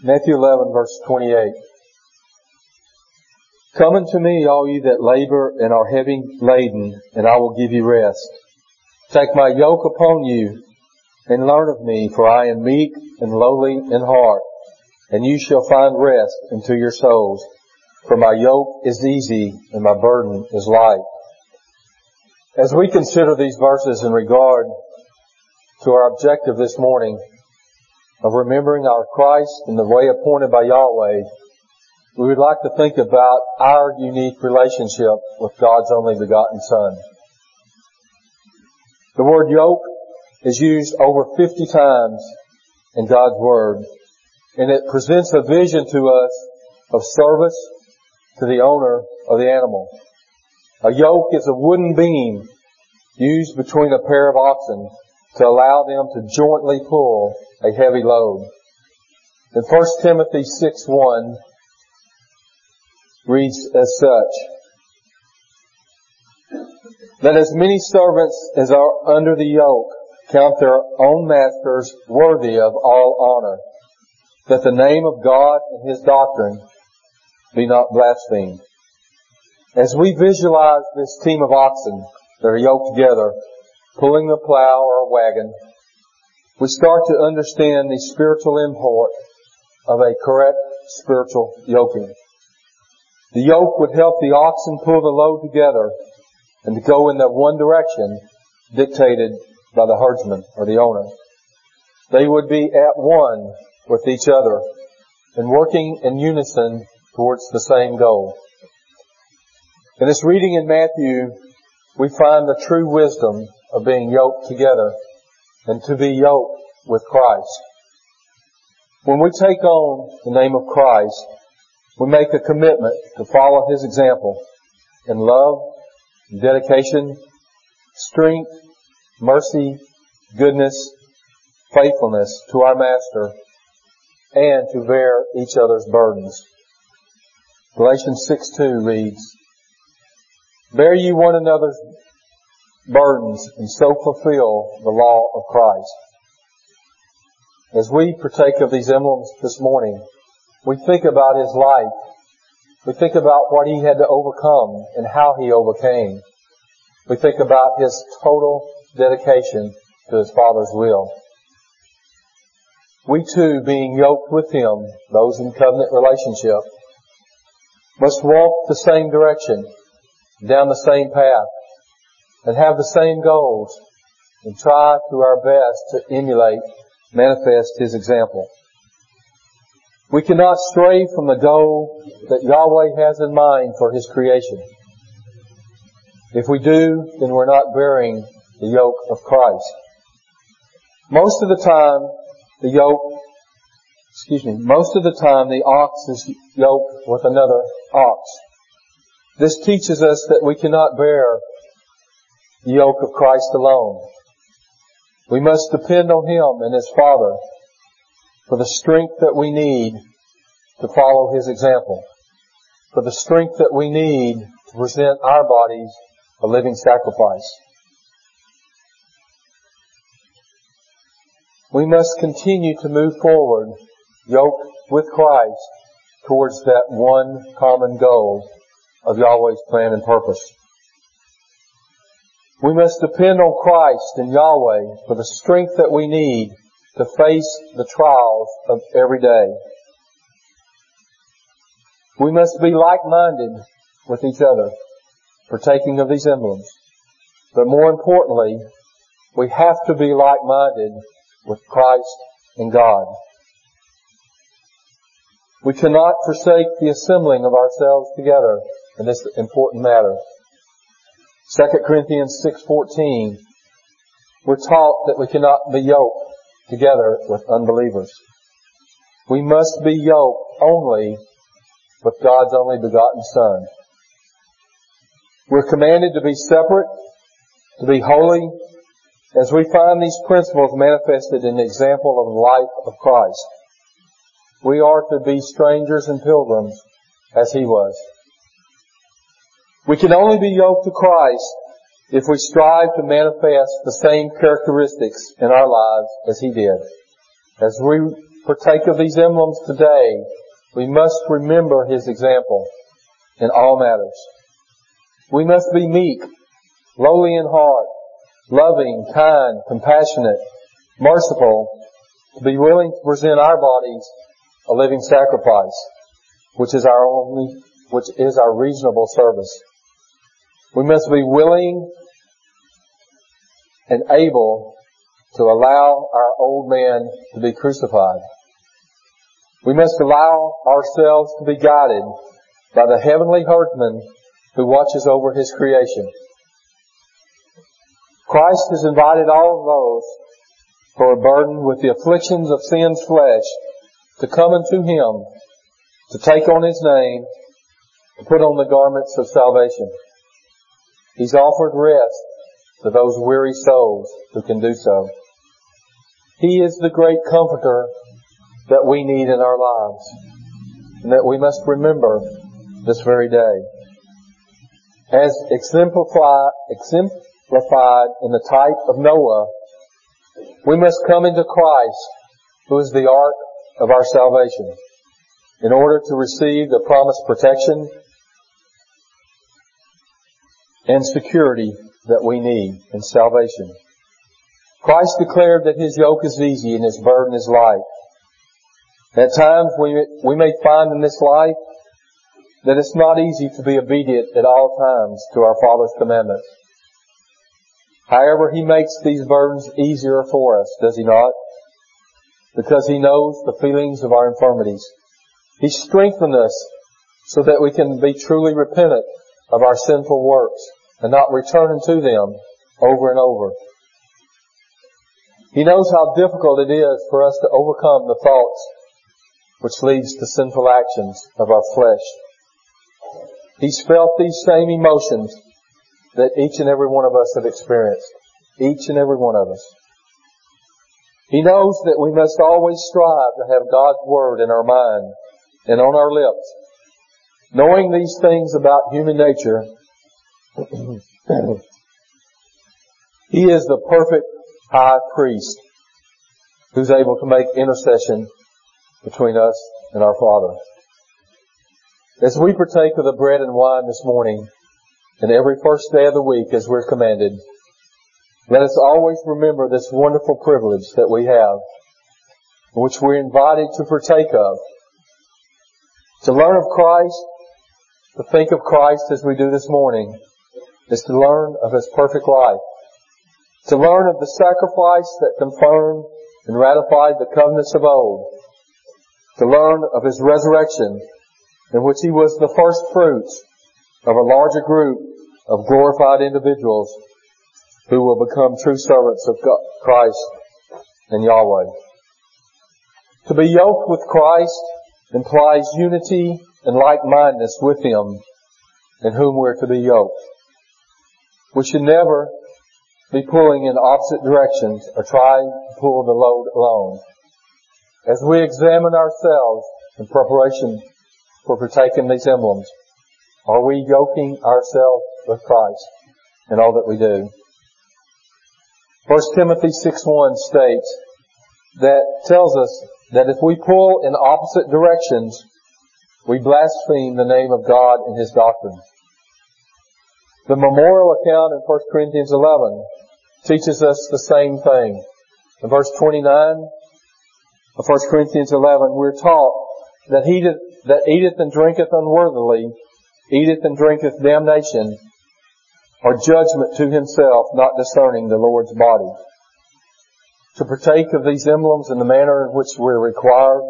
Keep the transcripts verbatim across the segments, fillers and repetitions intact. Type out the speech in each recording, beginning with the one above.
Matthew eleven, verse twenty-eight. Come unto me, all ye that labor and are heavy laden, and I will give you rest. Take my yoke upon you, and learn of me, for I am meek and lowly in heart, and you shall find rest unto your souls. For my yoke is easy, and my burden is light. As we consider these verses in regard to our objective this morning of remembering our Christ in the way appointed by Yahweh, we would like to think about our unique relationship with God's only begotten Son. The word yoke is used over fifty times in God's Word, and it presents a vision to us of service to the owner of the animal. A yoke is a wooden beam used between a pair of oxen to allow them to jointly pull a heavy load. In First Timothy six one reads as such, that as many servants as are under the yoke count their own masters worthy of all honor, that the name of God and His doctrine be not blasphemed. As we visualize this team of oxen that are yoked together, pulling the plow or a wagon, we start to understand the spiritual import of a correct spiritual yoking. The yoke would help the oxen pull the load together and to go in that one direction dictated by the herdsman or the owner. They would be at one with each other and working in unison towards the same goal. In this reading in Matthew, we find the true wisdom of being yoked together and to be yoked with Christ. When we take on the name of Christ, we make a commitment to follow His example in love, dedication, strength, mercy, goodness, faithfulness to our Master, and to bear each other's burdens. Galatians six two reads, bear ye one another's burdens, and so fulfill the law of Christ. As we partake of these emblems this morning, we think about His life. We think about what He had to overcome and how He overcame. We think about His total dedication to His Father's will. We too, being yoked with Him, those in covenant relationship, must walk the same direction, down the same path, and have the same goals, and try to our best to emulate, manifest His example. We cannot stray from the goal that Yahweh has in mind for His creation. If we do, then we're not bearing the yoke of Christ. Most of the time, the yoke, excuse me, most of the time the ox is yoked with another ox. This teaches us that we cannot bear the yoke of Christ alone. We must depend on Him and His Father for the strength that we need to follow His example, for the strength that we need to present our bodies a living sacrifice. We must continue to move forward, yoked with Christ, towards that one common goal of Yahweh's plan and purpose. We must depend on Christ and Yahweh for the strength that we need to face the trials of every day. We must be like-minded with each other, partaking of these emblems. But more importantly, we have to be like-minded with Christ and God. We cannot forsake the assembling of ourselves together in this important matter. Second Corinthians six fourteen, we're taught that we cannot be yoked together with unbelievers. We must be yoked only with God's only begotten Son. We're commanded to be separate, to be holy, as we find these principles manifested in the example of the life of Christ. We are to be strangers and pilgrims as He was. We can only be yoked to Christ if we strive to manifest the same characteristics in our lives as He did. As we partake of these emblems today, we must remember His example in all matters. We must be meek, lowly in heart, loving, kind, compassionate, merciful, to be willing to present our bodies a living sacrifice, which is our only, which is our reasonable service. We must be willing and able to allow our old man to be crucified. We must allow ourselves to be guided by the heavenly herdsman who watches over His creation. Christ has invited all of those who are burdened with the afflictions of sin's flesh to come unto Him, to take on His name, to put on the garments of salvation. He's offered rest to those weary souls who can do so. He is the great comforter that we need in our lives, and that we must remember this very day. As exemplified, exemplified in the type of Noah, we must come into Christ, who is the ark of our salvation, in order to receive the promised protection and security that we need in salvation. Christ declared that His yoke is easy and His burden is light. At times we, we may find in this life that it's not easy to be obedient at all times to our Father's commandments. However, He makes these burdens easier for us, does He not? Because He knows the feelings of our infirmities. He strengthened us so that we can be truly repentant of our sinful works and not return unto them over and over. He knows how difficult it is for us to overcome the thoughts which leads to sinful actions of our flesh. He's felt these same emotions that each and every one of us have experienced. Each and every one of us. He knows that we must always strive to have God's Word in our mind and on our lips. Knowing these things about human nature, He is the perfect high priest who's able to make intercession between us and our Father. As we partake of the bread and wine this morning, and every first day of the week as we're commanded, let us always remember this wonderful privilege that we have, which we're invited to partake of. To learn of Christ, to think of Christ as we do this morning, is to learn of His perfect life. To learn of the sacrifice that confirmed and ratified the covenants of old. To learn of His resurrection, in which He was the first fruits of a larger group of glorified individuals who will become true servants of God, Christ and Yahweh. To be yoked with Christ implies unity and like-mindedness with Him in whom we're to be yoked. We should never be pulling in opposite directions or trying to pull the load alone. As we examine ourselves in preparation for partaking these emblems, are we yoking ourselves with Christ in all that we do? First Timothy six one states that tells us that if we pull in opposite directions, we blaspheme the name of God and His doctrine. The memorial account in First Corinthians eleven teaches us the same thing. In verse twenty-nine of First Corinthians eleven, we're taught that he that eateth and drinketh unworthily, eateth and drinketh damnation, or judgment to himself, not discerning the Lord's body. To partake of these emblems in the manner in which we're required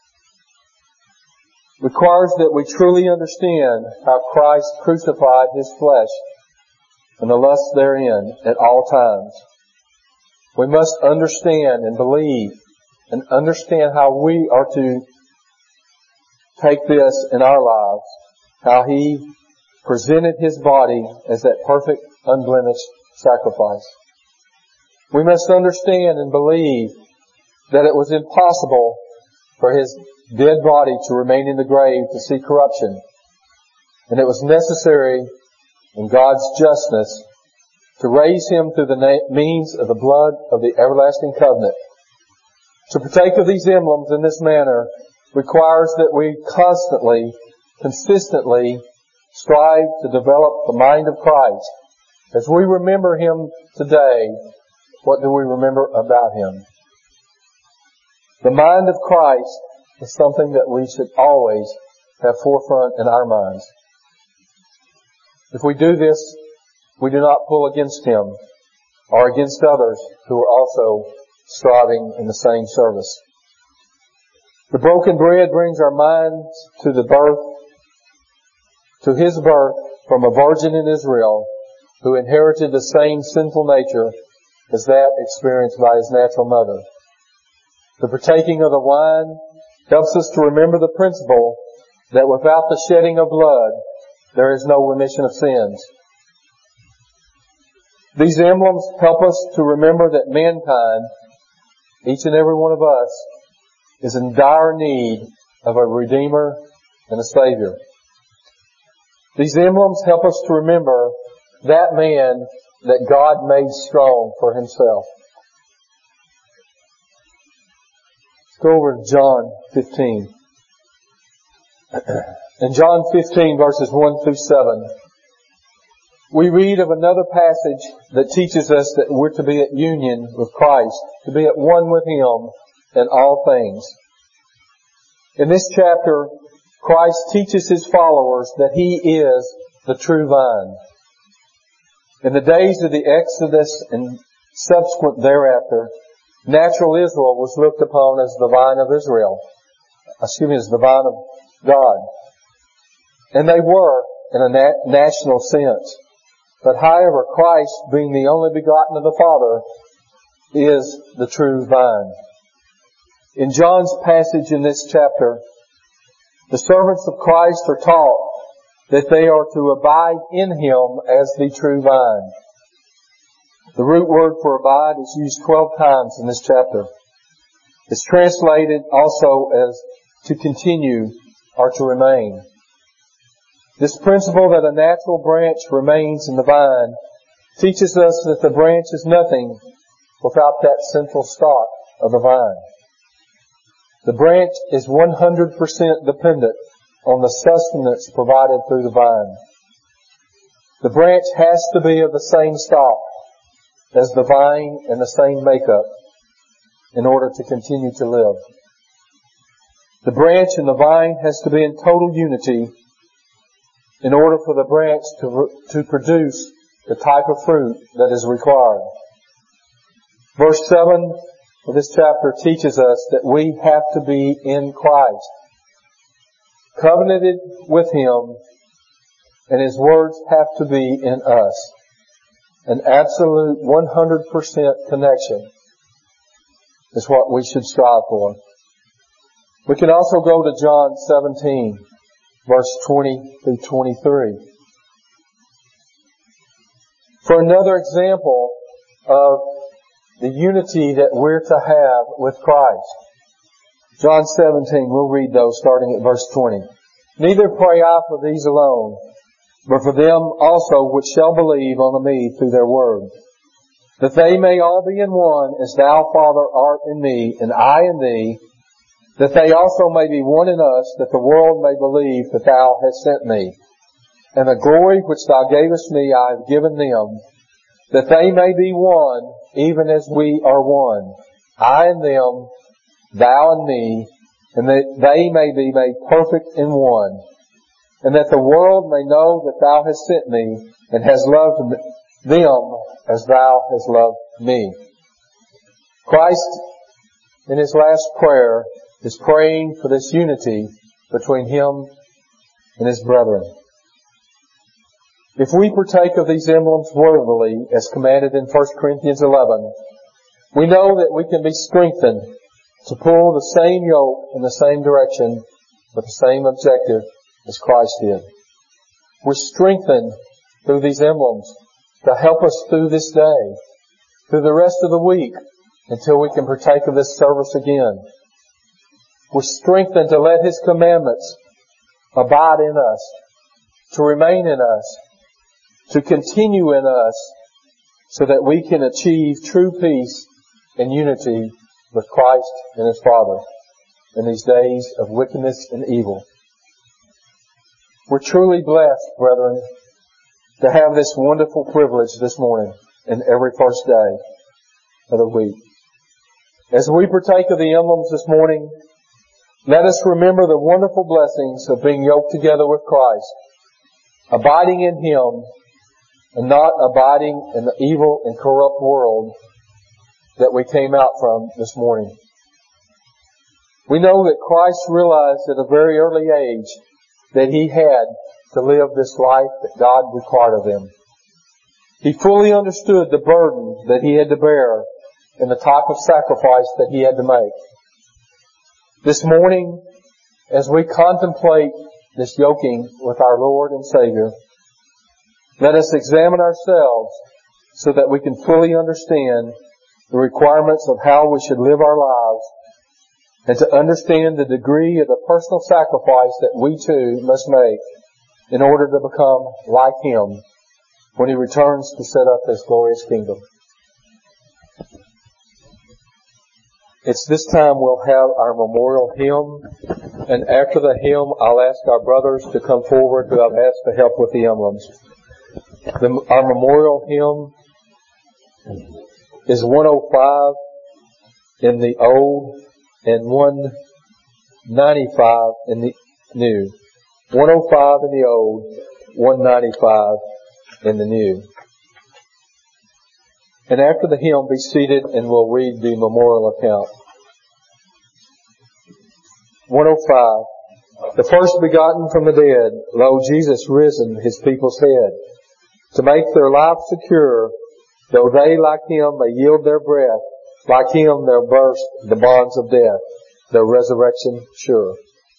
requires that we truly understand how Christ crucified His flesh and the lust therein at all times. We must understand and believe and understand how we are to take this in our lives, how He presented His body as that perfect, unblemished sacrifice. We must understand and believe that it was impossible for His dead body to remain in the grave to see corruption, and it was necessary in God's justness to raise Him through the means of the blood of the everlasting covenant, To partake of these emblems in this manner requires that we constantly, consistently strive to develop the mind of Christ. As we remember Him today, what do we remember about Him? The mind of Christ is something that we should always have forefront in our minds. If we do this, we do not pull against Him or against others who are also striving in the same service. The broken bread brings our minds to the birth, to His birth from a virgin in Israel who inherited the same sinful nature as that experienced by His natural mother. The partaking of the wine helps us to remember the principle that without the shedding of blood, there is no remission of sins. These emblems help us to remember that mankind, each and every one of us, is in dire need of a Redeemer and a Savior. These emblems help us to remember that man that God made strong for Himself. Let's go over to John fifteen. In John fifteen, verses one through seven, we read of another passage that teaches us that we're to be at union with Christ, to be at one with Him in all things. In this chapter, Christ teaches His followers that He is the true vine. In the days of the Exodus and subsequent thereafter, natural Israel was looked upon as the vine of Israel. Excuse me, as the vine of God. And they were in a nat- national sense. But however, Christ, being the only begotten of the Father, is the true vine. In John's passage in this chapter, the servants of Christ are taught that they are to abide in Him as the true vine. The root word for abide is used twelve times in this chapter. It's translated also as to continue or to remain. This principle that a natural branch remains in the vine teaches us that the branch is nothing without that central stalk of the vine. The branch is one hundred percent dependent on the sustenance provided through the vine. The branch has to be of the same stalk as the vine and the same makeup in order to continue to live. The branch and the vine has to be in total unity in order for the branch to, to produce the type of fruit that is required. Verse seven of this chapter teaches us that we have to be in Christ, covenanted with Him, and His words have to be in us. An absolute one hundred percent connection is what we should strive for. We can also go to John seventeen, verse twenty through twenty-three. For another example of the unity that we're to have with Christ. John seventeen, we'll read those starting at verse twenty. Neither pray I for these alone, but for them also which shall believe on me through their word, that they may all be in one, as Thou, Father, art in me, and I in Thee, that they also may be one in us, that the world may believe that Thou hast sent me. And the glory which Thou gavest me I have given them, that they may be one, even as we are one, I and them, Thou and me, and that they may be made perfect in one, and that the world may know that Thou hast sent me, and hast loved them as Thou hast loved me. Christ, in His last prayer, is praying for this unity between Him and His brethren. If we partake of these emblems worthily, as commanded in First Corinthians eleven, we know that we can be strengthened to pull the same yoke in the same direction with the same objective as Christ did. We're strengthened through these emblems to help us through this day, through the rest of the week, until we can partake of this service again. We're strengthened to let His commandments abide in us, to remain in us, to continue in us, so that we can achieve true peace and unity with Christ and His Father in these days of wickedness and evil. We're truly blessed, brethren, to have this wonderful privilege this morning and every first day of the week. As we partake of the emblems this morning, let us remember the wonderful blessings of being yoked together with Christ, abiding in Him, and not abiding in the evil and corrupt world that we came out from this morning. We know that Christ realized at a very early age that He had to live this life that God required of Him. He fully understood the burden that He had to bear and the type of sacrifice that He had to make. This morning, as we contemplate this yoking with our Lord and Savior, let us examine ourselves so that we can fully understand the requirements of how we should live our lives and to understand the degree of the personal sacrifice that we too must make in order to become like Him when He returns to set up His glorious kingdom. It's this time we'll have our memorial hymn, and after the hymn I'll ask our brothers to come forward who I've asked to help with the emblems. The, our memorial hymn is one oh five in the Old and one ninety-five in the New. one oh five in the Old, one ninety-five in the New. And after the hymn, be seated and we'll read the memorial account. one oh five. The first begotten from the dead, lo, Jesus risen, His people's head. To make their life secure, though they like Him may yield their breath, like Him they'll burst the bonds of death, their resurrection sure.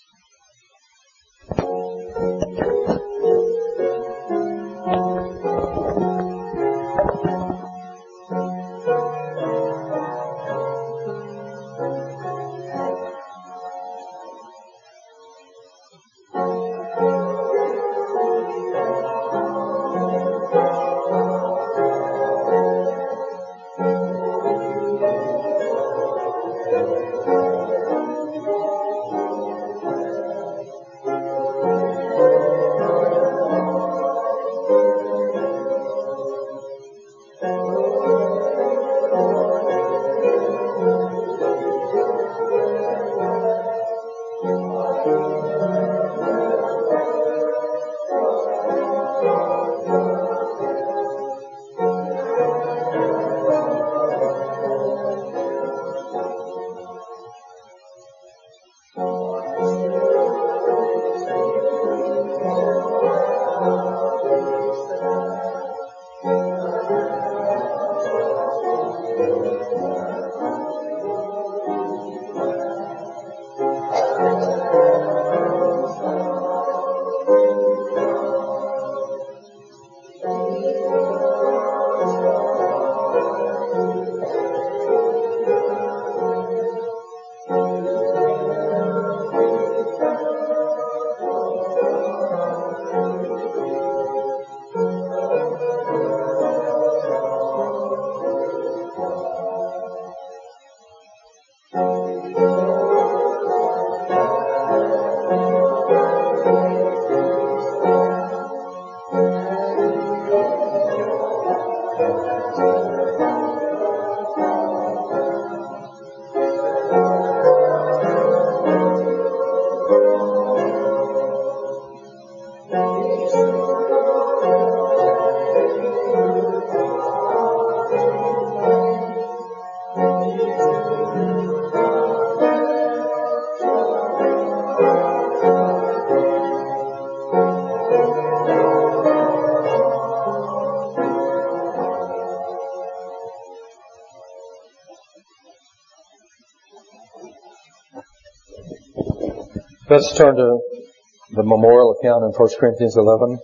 Let's turn to the memorial account in First Corinthians eleven,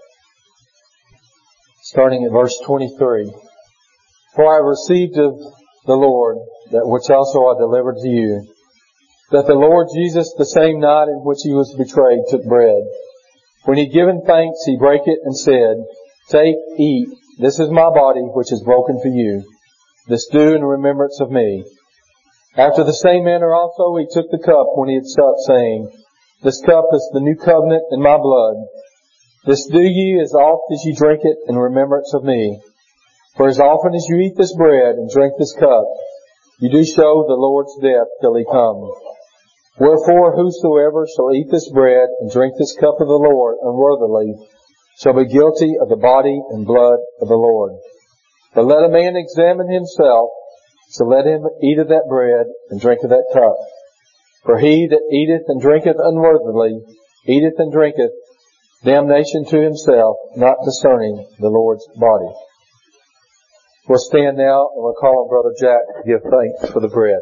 starting at verse twenty-three. For I received of the Lord that which also I delivered to you, that the Lord Jesus, the same night in which He was betrayed, took bread. When He had given thanks, He brake it and said, Take, eat, this is my body which is broken for you. This do in remembrance of me. After the same manner also he took the cup when he had supped, saying, This cup is the new covenant in my blood. This do ye as oft as ye drink it in remembrance of me. For as often as you eat this bread and drink this cup, you do show the Lord's death till he come. Wherefore whosoever shall eat this bread and drink this cup of the Lord unworthily shall be guilty of the body and blood of the Lord. But let a man examine himself, so let him eat of that bread and drink of that cup. For he that eateth and drinketh unworthily eateth and drinketh damnation to himself, not discerning the Lord's body. We'll stand now and we'll call on Brother Jack to give thanks for the bread.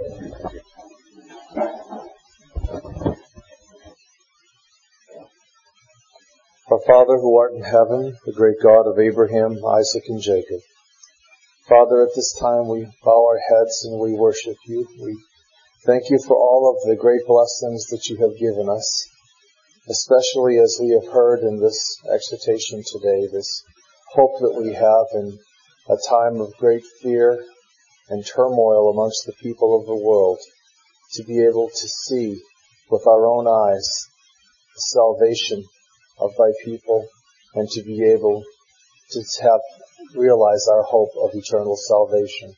Our Father who art in heaven, the great God of Abraham, Isaac, and Jacob. Father, at this time we bow our heads and we worship you. We thank you for all of the great blessings that you have given us, especially as we have heard in this exhortation today, this hope that we have in a time of great fear and turmoil amongst the people of the world, to be able to see with our own eyes the salvation of thy people, and to be able to have realize our hope of eternal salvation.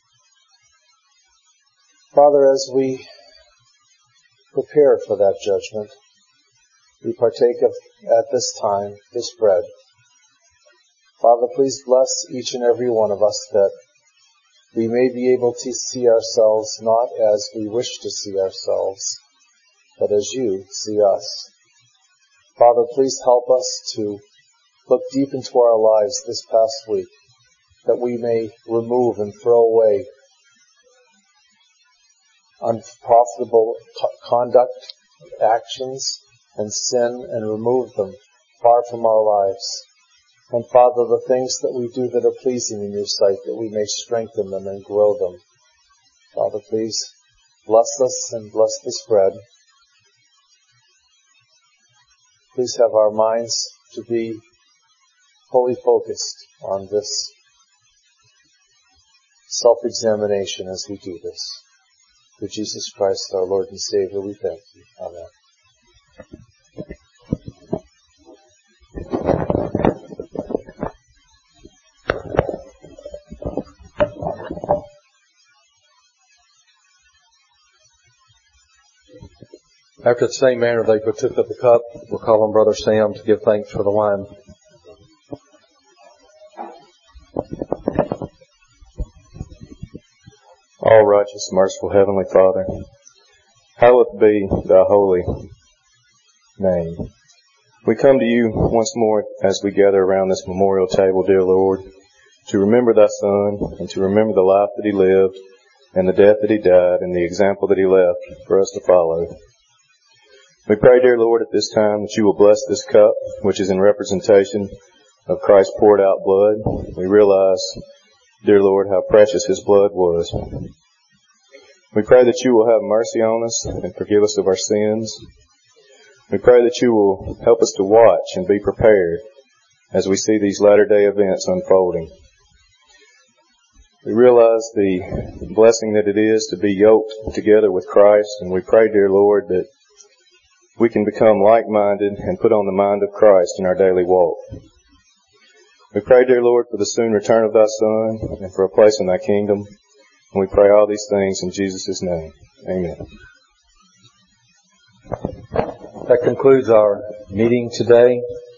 Father, as we prepare for that judgment, we partake of, at this time, this bread. Father, please bless each and every one of us that we may be able to see ourselves not as we wish to see ourselves, but as you see us. Father, please help us to look deep into our lives this past week, that we may remove and throw away unprofitable conduct, actions, and sin, and remove them far from our lives. And Father, the things that we do that are pleasing in your sight, that we may strengthen them and grow them. Father, please bless us and bless this bread. Please have our minds to be fully focused on this self-examination as we do this. Through Jesus Christ, our Lord and Savior, we thank you. Amen. After the same manner they partook of the cup, we'll call on Brother Sam to give thanks for the wine. All righteous, merciful Heavenly Father, hallowed be thy holy name. We come to you once more as we gather around this memorial table, dear Lord, to remember thy Son and to remember the life that he lived and the death that he died and the example that he left for us to follow. We pray, dear Lord, at this time that you will bless this cup, which is in representation of Christ's poured out blood. We realize, dear Lord, how precious his blood was. We pray that you will have mercy on us and forgive us of our sins. We pray that you will help us to watch and be prepared as we see these latter-day events unfolding. We realize the blessing that it is to be yoked together with Christ, and we pray, dear Lord, that we can become like-minded and put on the mind of Christ in our daily walk. We pray, dear Lord, for the soon return of thy Son and for a place in thy kingdom. And we pray all these things in Jesus' name. Amen. That concludes our meeting today.